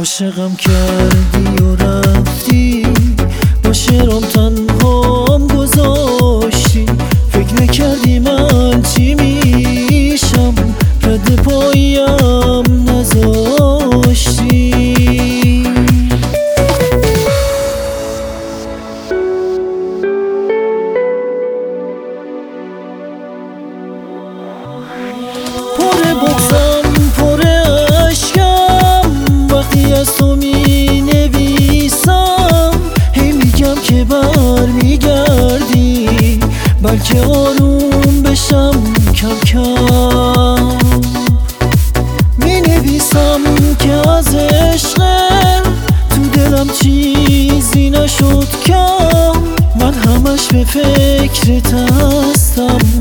عاشقم کردی و رفتی، با شعرام تنهام گذاشتی. فکر نکردی من چی میشم، رد پاییم نذاشتی. پر بغضم پر عشقم، وقتی از تو می نویسم. هی میگم که بر میگردی، بلکه آروم بشم کم کم. می نویسم که از عشق تو دلم چیزی نشد کم. من همش به فکرت هستم،